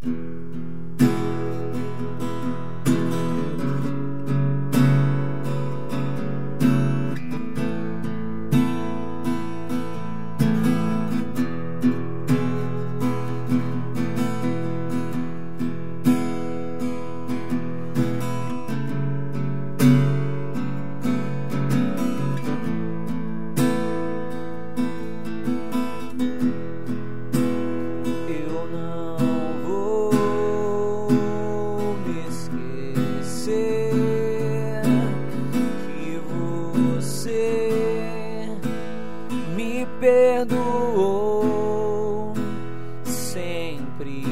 Perdoou, sempre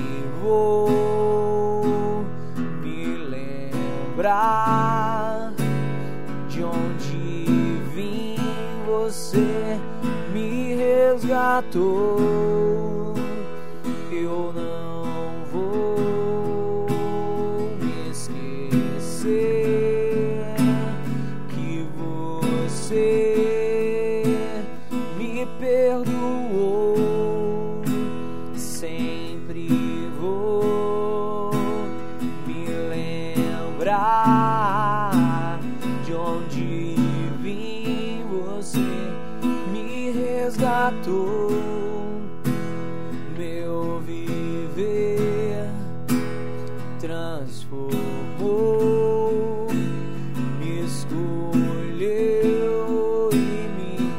vou me lembrar de onde vim, você me resgatou. Eu não vou me esquecer que você me perdoou, sempre vou me lembrar de onde vim, você me resgatou. Meu viver transformou, me escolheu e me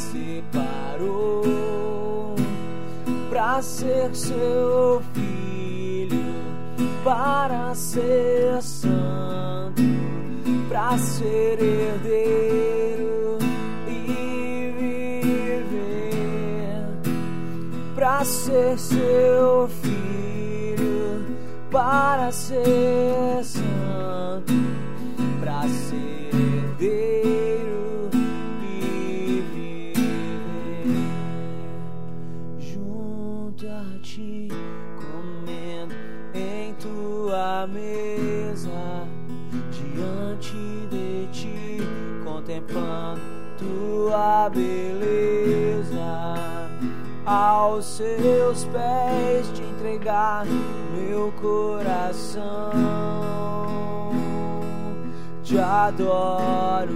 separou para ser seu filho, para ser santo, para ser herdeiro e viver, para ser seu filho, para ser santo, para ser herdeiro e viver junto a ti, comendo em tua mesa, diante de ti, contemplando tua beleza, aos seus pés te entregar meu coração. Te adoro,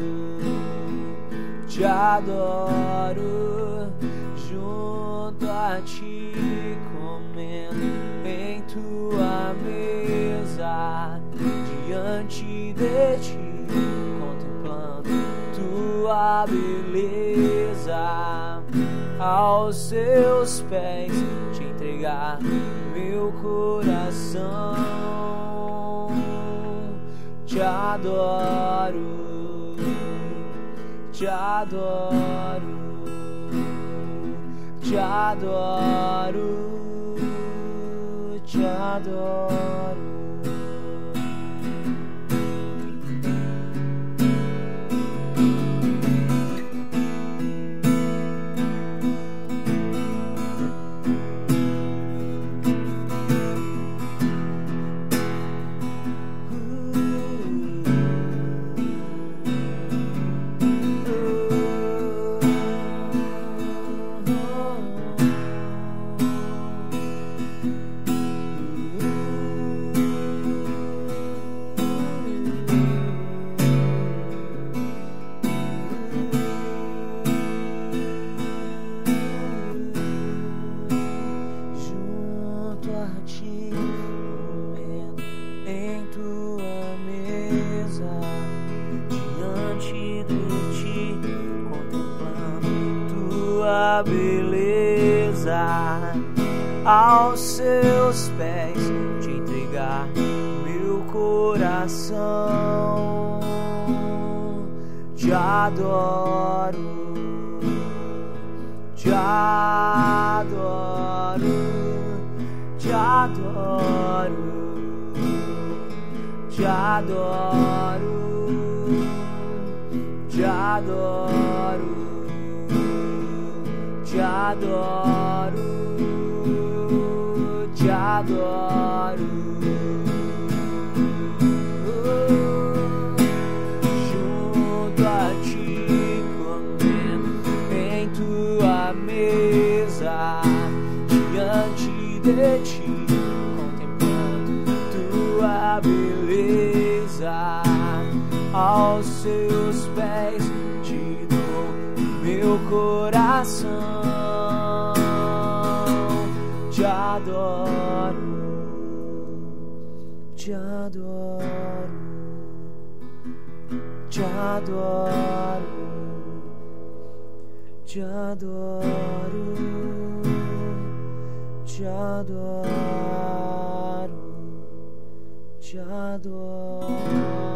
junto a ti, comendo em tua mesa, diante de ti, contemplando tua beleza, aos seus pés te entregar meu coração. Te adoro, te adoro, te adoro, te adoro. Beleza, aos seus pés te entregar meu coração. Te adoro, te adoro, te adoro, te adoro, te adoro, te adoro, te adoro. Junto a ti, comendo em tua mesa, diante de ti, coração. Te adoro, te adoro, te adoro, te adoro, te adoro, te adoro.